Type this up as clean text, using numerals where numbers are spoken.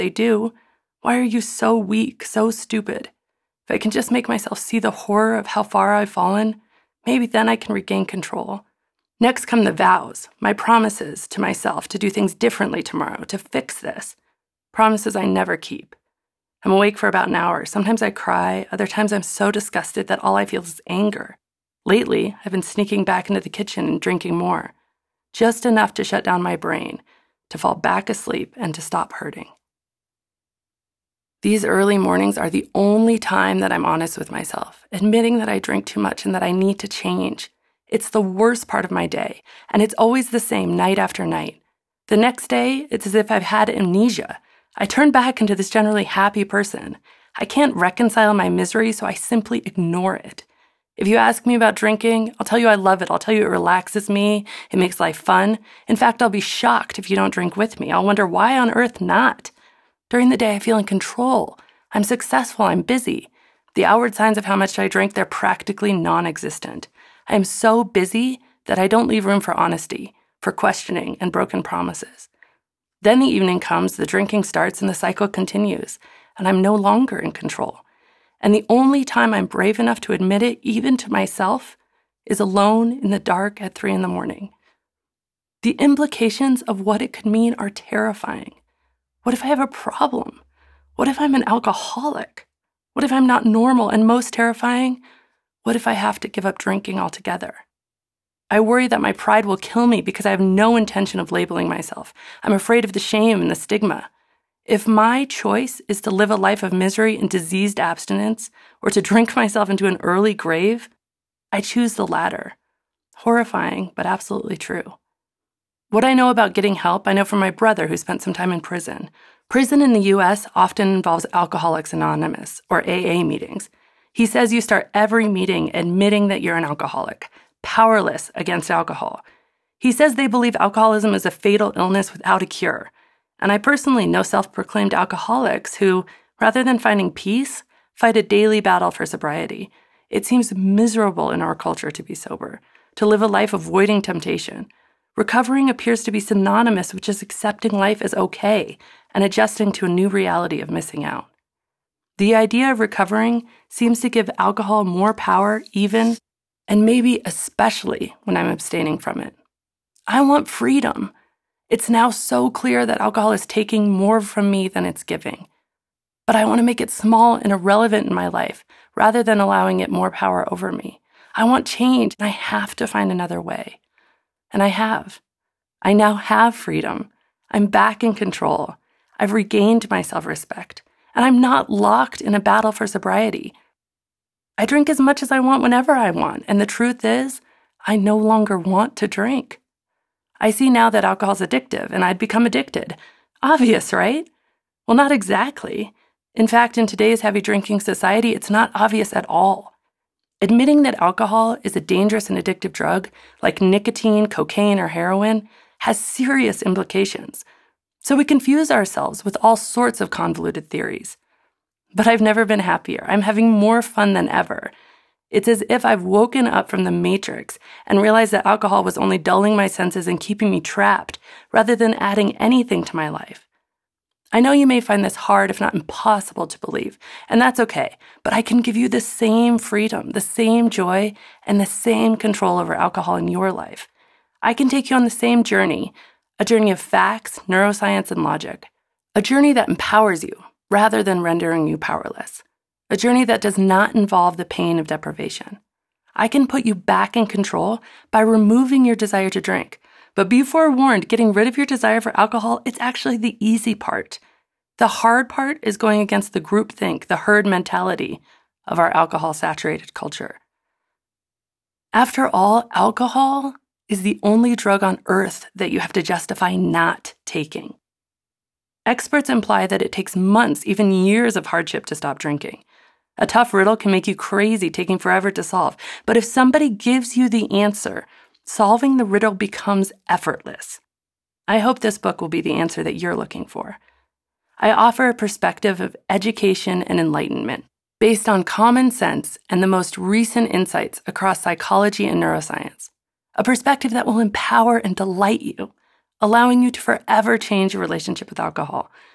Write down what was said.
they do. Why are you so weak, so stupid? If I can just make myself see the horror of how far I've fallen, maybe then I can regain control. Next come the vows, my promises to myself to do things differently tomorrow, to fix this. Promises I never keep. I'm awake for about an hour. Sometimes I cry. Other times I'm so disgusted that all I feel is anger. Lately, I've been sneaking back into the kitchen and drinking more. Just enough to shut down my brain, to fall back asleep and to stop hurting. These early mornings are the only time that I'm honest with myself, admitting that I drink too much and that I need to change. It's the worst part of my day, and it's always the same night after night. The next day, it's as if I've had amnesia. I turn back into this generally happy person. I can't reconcile my misery, so I simply ignore it. If you ask me about drinking, I'll tell you I love it. I'll tell you it relaxes me. It makes life fun. In fact, I'll be shocked if you don't drink with me. I'll wonder why on earth not. During the day, I feel in control. I'm successful. I'm busy. The outward signs of how much I drink, they're practically non-existent. I am so busy that I don't leave room for honesty, for questioning and broken promises. Then the evening comes, the drinking starts, and the cycle continues, and I'm no longer in control. And the only time I'm brave enough to admit it, even to myself, is alone in the dark at 3 a.m. The implications of what it could mean are terrifying. What if I have a problem? What if I'm an alcoholic? What if I'm not normal? And most terrifying, what if I have to give up drinking altogether? I worry that my pride will kill me because I have no intention of labeling myself. I'm afraid of the shame and the stigma. If my choice is to live a life of misery and diseased abstinence, or to drink myself into an early grave, I choose the latter. Horrifying, but absolutely true. What I know about getting help, I know from my brother who spent some time in prison. Prison in the U.S. often involves Alcoholics Anonymous, or AA meetings. He says you start every meeting admitting that you're an alcoholic, powerless against alcohol. He says they believe alcoholism is a fatal illness without a cure. And I personally know self-proclaimed alcoholics who, rather than finding peace, fight a daily battle for sobriety. It seems miserable in our culture to be sober, to live a life avoiding temptation. Recovering appears to be synonymous with just accepting life as okay and adjusting to a new reality of missing out. The idea of recovering seems to give alcohol more power even, and maybe especially, when I'm abstaining from it. I want freedom. It's now so clear that alcohol is taking more from me than it's giving. But I want to make it small and irrelevant in my life rather than allowing it more power over me. I want change, and I have to find another way. And I have. I now have freedom. I'm back in control. I've regained my self-respect. And I'm not locked in a battle for sobriety. I drink as much as I want whenever I want. And the truth is, I no longer want to drink. I see now that alcohol's addictive, and I'd become addicted. Obvious, right? Well, not exactly. In fact, in today's heavy drinking society, it's not obvious at all. Admitting that alcohol is a dangerous and addictive drug, like nicotine, cocaine, or heroin, has serious implications. So we confuse ourselves with all sorts of convoluted theories. But I've never been happier. I'm having more fun than ever. It's as if I've woken up from the matrix and realized that alcohol was only dulling my senses and keeping me trapped, rather than adding anything to my life. I know you may find this hard, if not impossible, to believe, and that's okay, but I can give you the same freedom, the same joy, and the same control over alcohol in your life. I can take you on the same journey, a journey of facts, neuroscience, and logic, a journey that empowers you rather than rendering you powerless, a journey that does not involve the pain of deprivation. I can put you back in control by removing your desire to drink. But be forewarned, getting rid of your desire for alcohol, it's actually the easy part. The hard part is going against the groupthink, the herd mentality of our alcohol-saturated culture. After all, alcohol is the only drug on earth that you have to justify not taking. Experts imply that it takes months, even years of hardship to stop drinking. A tough riddle can make you crazy, taking forever to solve. But if somebody gives you the answer, solving the riddle becomes effortless. I hope this book will be the answer that you're looking for. I offer a perspective of education and enlightenment based on common sense and the most recent insights across psychology and neuroscience. A perspective that will empower and delight you, allowing you to forever change your relationship with alcohol,